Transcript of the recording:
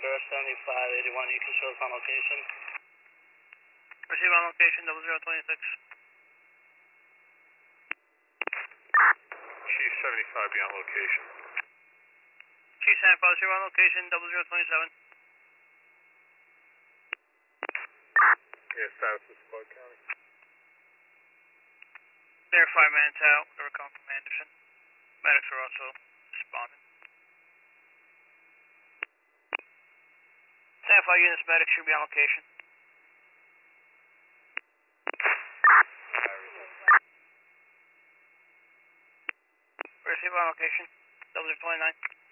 Sierra 7581, you can show us on location. Receive on location, 0026. Chief 75, be on location. Chief 75, receive on location, 0027. Yeah, status of Squad County. Verify man's out, we're calling from Anderson. Medics are also responding. Stand 5 units, medics should be on location. Receive on location, 0029.